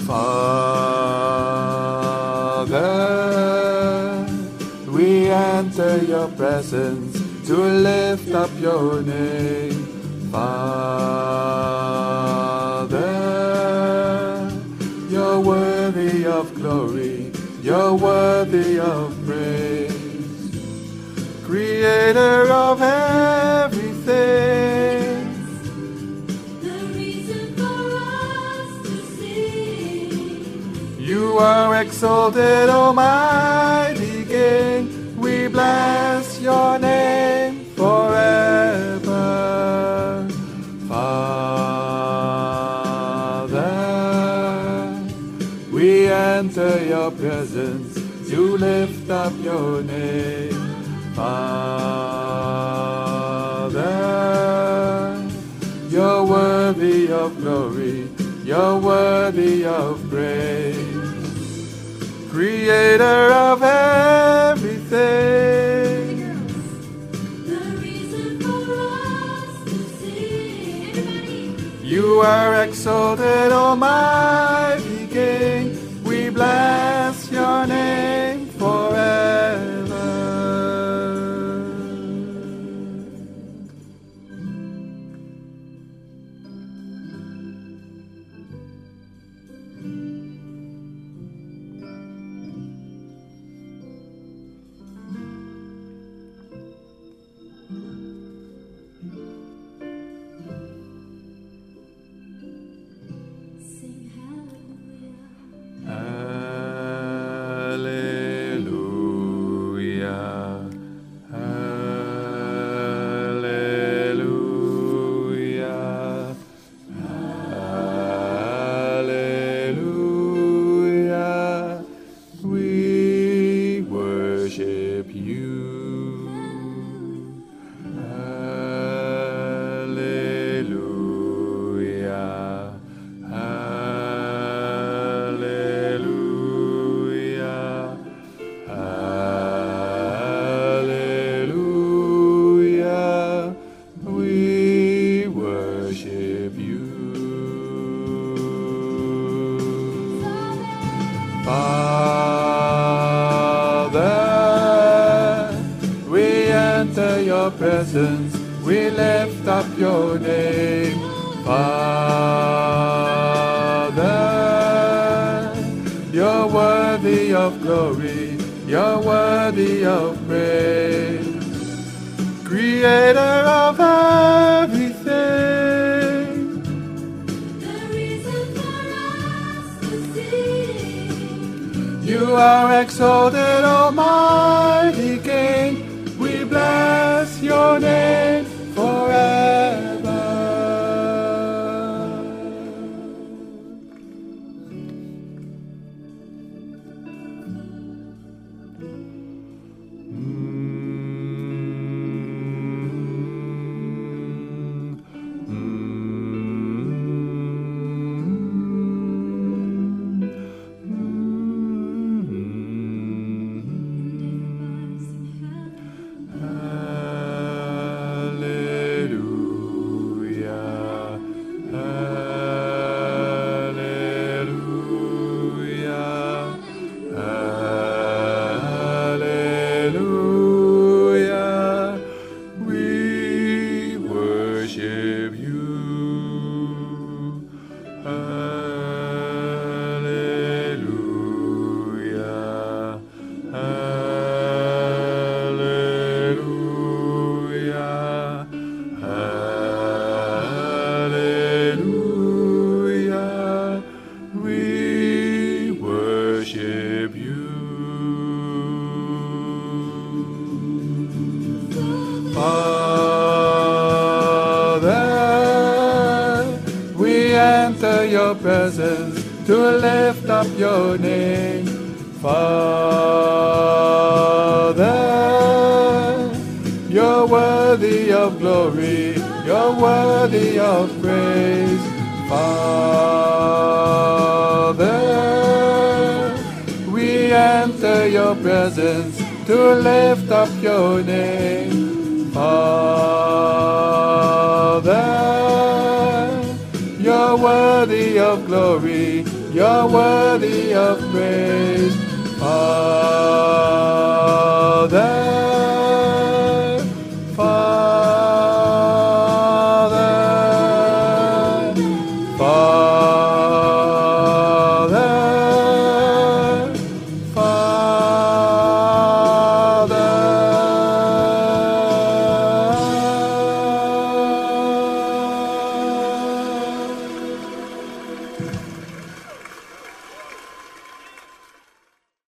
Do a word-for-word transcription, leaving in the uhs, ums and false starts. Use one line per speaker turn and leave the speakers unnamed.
Father, we enter your presence to lift up your name. Father, you're worthy of glory, you're worthy of praise. Creator of everything,
the reason for us to sing.
you are exalted, Almighty King. We bless your name forever. Father, we enter your presence to lift up your name. Father, you're worthy of glory, you're worthy of praise. Creator of everything,
The reason for us to sing. Everybody.
you are exalted, Almighty King. We bless your name forever.
Sing hallelujah.
Hallelujah. Hallelujah. Hallelujah. We worship you. Hallelujah. Hallelujah. Hallelujah. We worship you. Father, we enter your presence, we lift up your name. Father, you're worthy of glory, you're worthy of praise. Creator of everything,
The reason for us to sing.
you are exalted, Almighty King. We bless your name forever. Hallelujah. Hallelujah. Hallelujah. We worship you. Hallelujah. Hallelujah. Hallelujah. We worship you. Father, we enter your presence to lift up your name. Father, you're worthy of glory, you're worthy of praise. Father, we enter your presence to lift up your name. Father, you're worthy worthy of glory, you're worthy of praise. All the